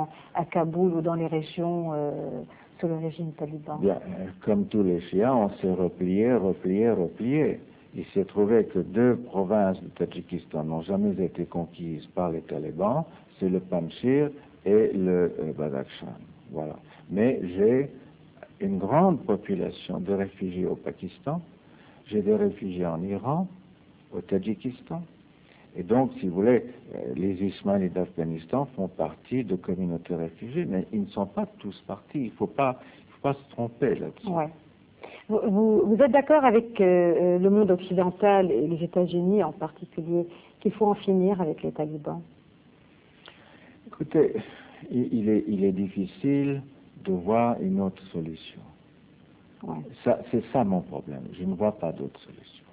à Kaboul ou dans les régions sous le régime taliban? Bien, comme tous les chiites, on s'est replié. Il s'est trouvé que 2 provinces du Tadjikistan n'ont jamais été conquises par les talibans, c'est le Panjshir et le Badakhshan. Voilà. Mais j'ai une grande population de réfugiés au Pakistan, j'ai des réfugiés en Iran, au Tadjikistan. Et donc, si vous voulez, les Ismaélites d'Afghanistan font partie de communautés réfugiées, mais ils ne sont pas tous partis. Il ne faut pas se tromper là-dessus. Ouais. Vous êtes d'accord avec le monde occidental et les États-Unis en particulier qu'il faut en finir avec les talibans? Écoutez, il est difficile de voir une autre solution. Ouais. C'est ça mon problème. Je ne vois pas d'autre solution.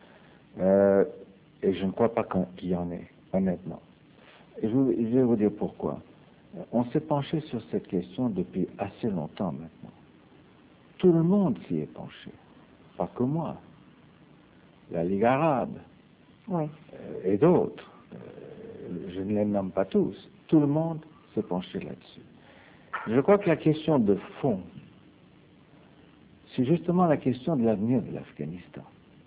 Et je ne crois pas qu'il y en ait, honnêtement. Et je vais vous dire pourquoi. On s'est penché sur cette question depuis assez longtemps maintenant. Tout le monde s'y est penché, pas que moi. La Ligue arabe et d'autres. Je ne les nomme pas tous. Tout le monde s'est penché là-dessus. Je crois que la question de fond, c'est justement la question de l'avenir de l'Afghanistan.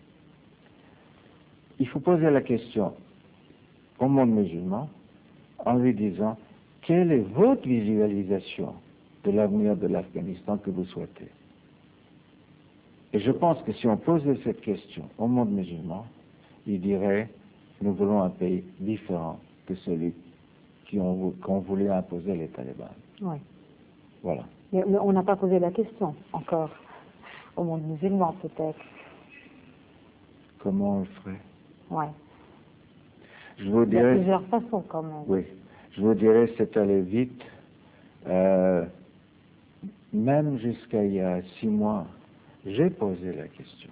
Il faut poser la question au monde musulman en lui disant quelle est votre visualisation de l'avenir de l'Afghanistan que vous souhaitez. Et je pense que si on posait cette question au monde musulman, il dirait nous voulons un pays différent que celui qu'ont voulu imposer les talibans. Oui. Voilà. Mais on n'a pas posé la question encore au monde musulman peut-être. Comment on le ferait? Oui. Je vous Il y a dirais, plusieurs façons quand même. oui, je vous dirais c'est allé vite. Même jusqu'à il y a 6 mois, j'ai posé la question.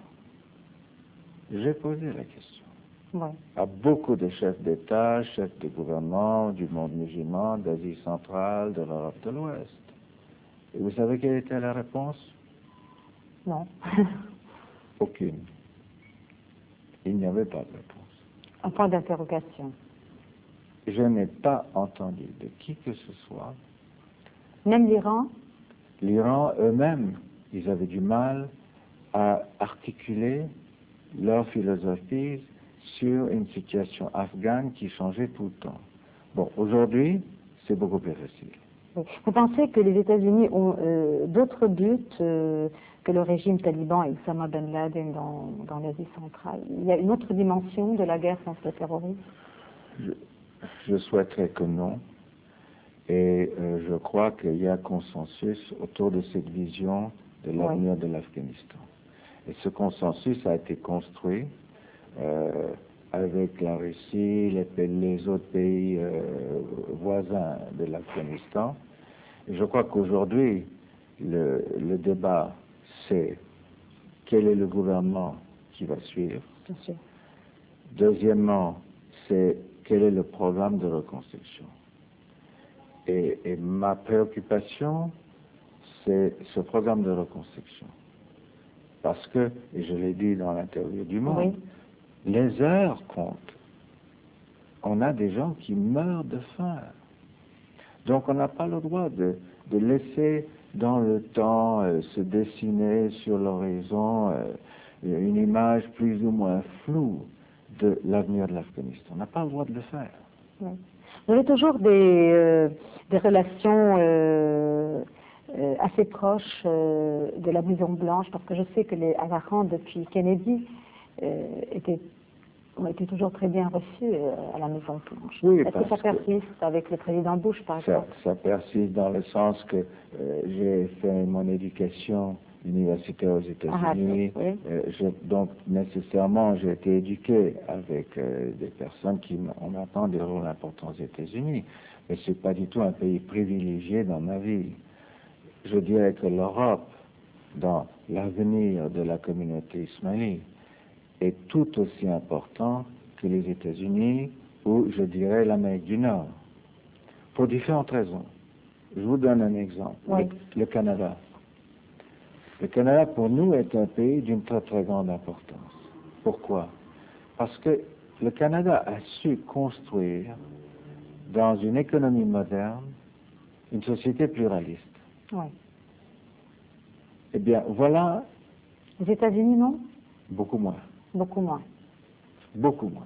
Oui. À beaucoup de chefs d'État, chefs de gouvernement, du monde musulman, d'Asie centrale, de l'Europe de l'Ouest. Et vous savez quelle était la réponse? Non. Aucune. Il n'y avait pas de réponse. Un point d'interrogation. Je n'ai pas entendu de qui que ce soit. Même l'Iran? L'Iran eux-mêmes, ils avaient du mal à articuler leur philosophie sur une situation afghane qui changeait tout le temps. Bon, aujourd'hui, c'est beaucoup plus facile. Oui. Vous pensez que les États-Unis ont d'autres buts que le régime taliban et Osama Ben Laden dans l'Asie centrale? Il y a une autre dimension de la guerre contre le terrorisme? Je souhaiterais que non. Et je crois qu'il y a consensus autour de cette vision de l'avenir de l'Afghanistan. Et ce consensus a été construit avec la Russie, les autres pays voisins de l'Afghanistan. Et je crois qu'aujourd'hui, le débat, c'est quel est le gouvernement qui va suivre. Bien sûr. Deuxièmement, c'est quel est le programme de reconstruction. Et ma préoccupation, c'est ce programme de reconstruction. Parce que, et je l'ai dit dans l'interview du Monde, les heures comptent. On a des gens qui meurent de faim. Donc on n'a pas le droit de laisser dans le temps se dessiner sur l'horizon une image plus ou moins floue de l'avenir de l'Afghanistan. On n'a pas le droit de le faire. Oui. Vous avez toujours des relations assez proches de la Maison Blanche, parce que je sais que les Afghans, depuis Kennedy, ont été toujours très bien reçus à la Maison Blanche. Oui, est-ce que ça persiste avec le président Bush, par exemple? Ça persiste dans le sens que j'ai fait mon éducation universitaire aux États-Unis. Donc, nécessairement, j'ai été éduqué avec des personnes qui ont maintenant des rôles importants aux États-Unis. Mais ce n'est pas du tout un pays privilégié dans ma vie. Je dirais que l'Europe, dans l'avenir de la communauté ismaélite, est tout aussi important que les États-Unis ou, je dirais, l'Amérique du Nord, pour différentes raisons. Je vous donne un exemple. Le Canada. Le Canada, pour nous, est un pays d'une très très grande importance. Pourquoi? Parce que le Canada a su construire, dans une économie moderne, Une société pluraliste. Oui. Eh bien, voilà. Les États-Unis, non? Beaucoup moins. Beaucoup moins. Beaucoup moins.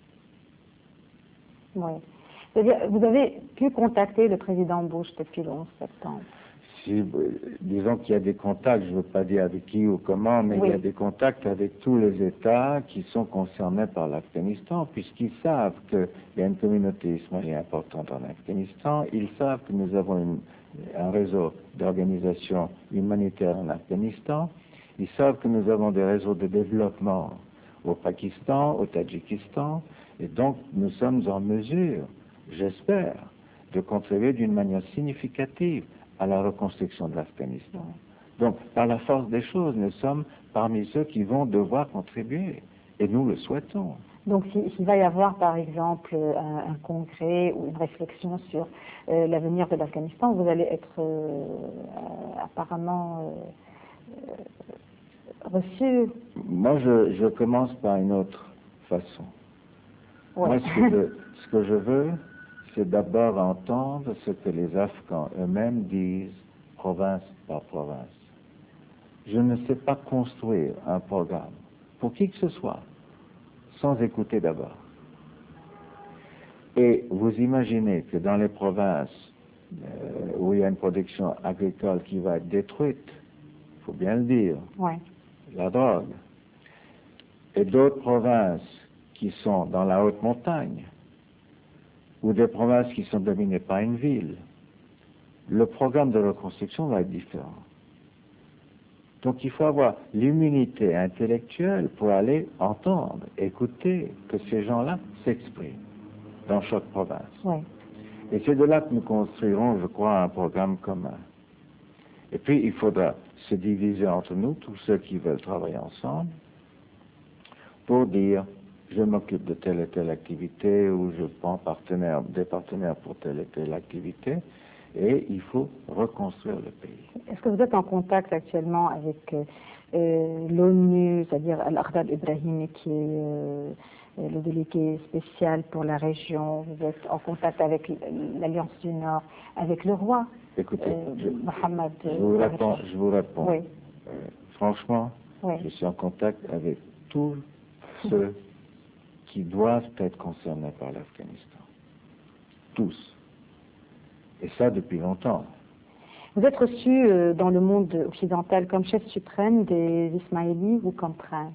Oui. C'est-à-dire, vous avez pu contacter le président Bush depuis le 11 septembre? Si, disons qu'il y a des contacts, je ne veux pas dire avec qui ou comment, mais oui. Il y a des contacts avec tous les États qui sont concernés par l'Afghanistan, puisqu'ils savent qu'il y a une communauté ismaélienne importante en Afghanistan, ils savent que nous avons un réseau d'organisations humanitaires en Afghanistan, ils savent que nous avons des réseaux de développement au Pakistan, au Tadjikistan, et donc nous sommes en mesure, j'espère, de contribuer d'une manière significative à la reconstruction de l'Afghanistan. Donc, par la force des choses, nous sommes parmi ceux qui vont devoir contribuer, et nous le souhaitons. Donc, s'il va y avoir, par exemple, un congrès ou une réflexion sur l'avenir de l'Afghanistan, vous allez être apparemment reçu. Moi, je commence par une autre façon. Ouais. Moi, ce que je veux, c'est d'abord entendre ce que les Afghans eux-mêmes disent, province par province. Je ne sais pas construire un programme pour qui que ce soit sans écouter d'abord. Et vous imaginez que dans les provinces où il y a une production agricole qui va être détruite, il faut bien le dire, ouais. La drogue, et d'autres provinces qui sont dans la haute montagne, ou des provinces qui sont dominées par une ville, le programme de reconstruction va être différent. Donc il faut avoir l'immunité intellectuelle pour aller entendre, écouter que ces gens-là s'expriment dans chaque province. Ouais. Et c'est de là que nous construirons, je crois, un programme commun. Et puis il faudra se diviser entre nous, tous ceux qui veulent travailler ensemble, pour dire je m'occupe de telle et telle activité ou je prends des partenaires pour telle et telle activité, et il faut reconstruire le pays. Est-ce que vous êtes en contact actuellement avec l'ONU, c'est-à-dire Al-Ardad Ibrahimi, qui est le délégué spécial pour la région? Vous êtes en contact avec l'Alliance du Nord, avec le roi? Écoutez, Mohamed. Je vous réponds. Oui. Franchement, oui. Je suis en contact avec tous ceux qui doivent être concernés par l'Afghanistan. Tous. Et ça depuis longtemps. Vous êtes reçu dans le monde occidental comme chef suprême des Ismaélis ou comme prince?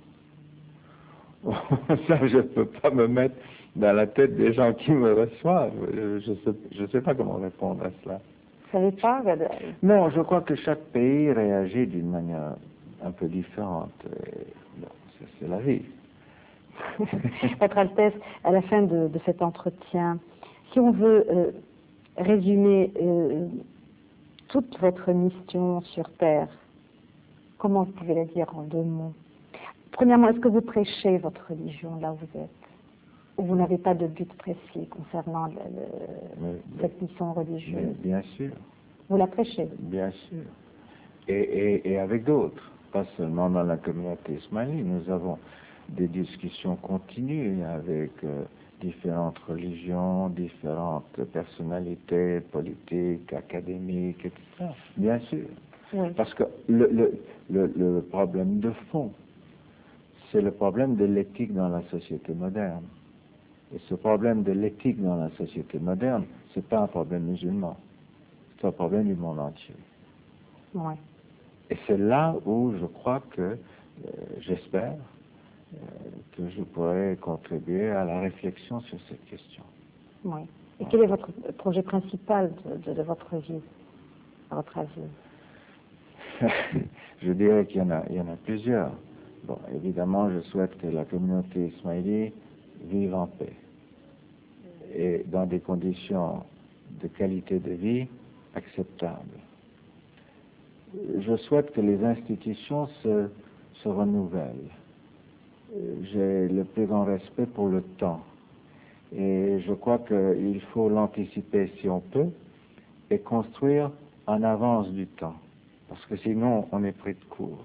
Ça, je ne peux pas me mettre dans la tête des gens qui me reçoivent. Je ne sais pas comment répondre à cela. Vous ne savez pas? Non, je crois que chaque pays réagit d'une manière un peu différente. Bon, c'est la vie. Votre Altesse, à la fin de cet entretien, si on veut résumer toute votre mission sur Terre, comment vous pouvez la dire en 2 mots? Premièrement, est-ce que vous prêchez votre religion là où vous êtes? Ou vous n'avez pas de but précis concernant cette mission religieuse? Bien sûr. Vous la prêchez? Bien sûr. Et avec d'autres, pas seulement dans la communauté ismaélienne. Nous avons des discussions continues avec différentes religions, différentes personnalités politiques, académiques, etc. Bien sûr. Oui. Parce que le problème de fond, c'est le problème de l'éthique dans la société moderne. Et ce problème de l'éthique dans la société moderne, ce n'est pas un problème musulman, c'est un problème du monde entier. Oui. Et c'est là où je crois que, j'espère, que je pourrai contribuer à la réflexion sur cette question. Oui. Et quel est votre projet principal de votre vie, à votre avis? Je dirais qu'il y en a plusieurs. Bon, évidemment, je souhaite que la communauté ismaélienne vive en paix et dans des conditions de qualité de vie acceptables. Je souhaite que les institutions se renouvellent. J'ai le plus grand respect pour le temps. Et je crois qu'il faut l'anticiper si on peut et construire en avance du temps. Parce que sinon, on est pris de court.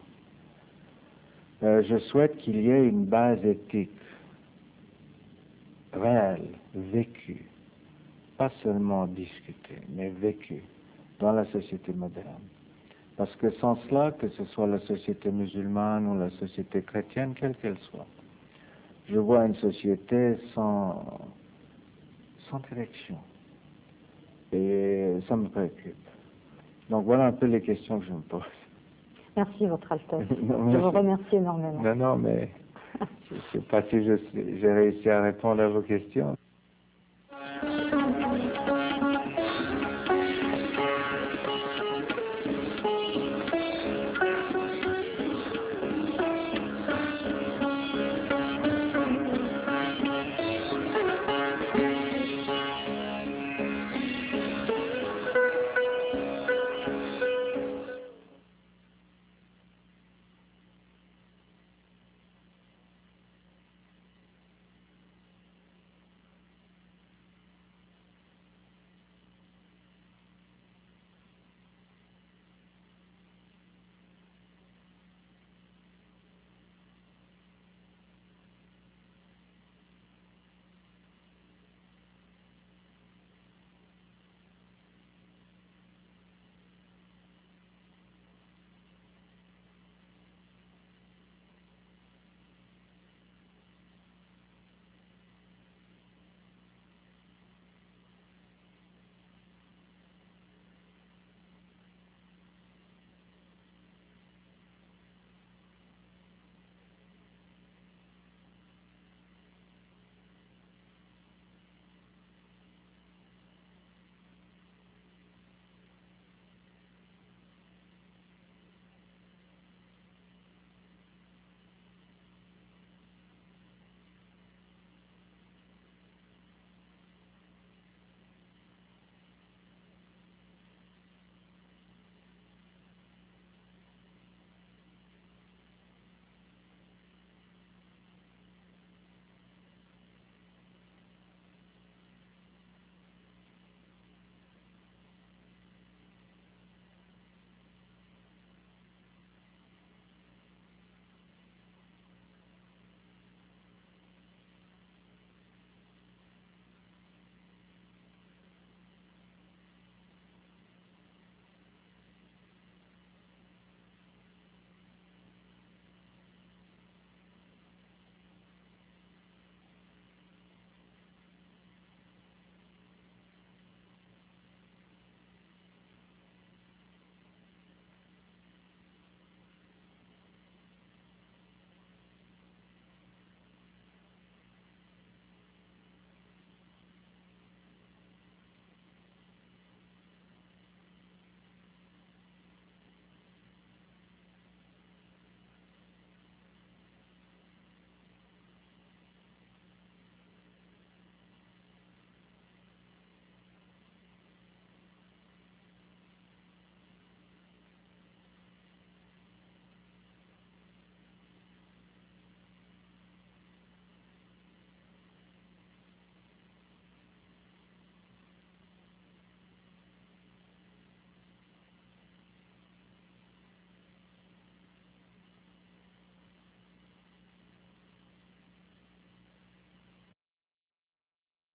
Je souhaite qu'il y ait une base éthique réelle, vécue, pas seulement discutée, mais vécue, dans la société moderne. Parce que sans cela, que ce soit la société musulmane ou la société chrétienne, quelle qu'elle soit, je vois une société sans direction. Et ça me préoccupe. Donc voilà un peu les questions que je me pose. Merci, Votre Altesse. Je vous remercie énormément. Non, mais je ne sais pas si j'ai réussi à répondre à vos questions.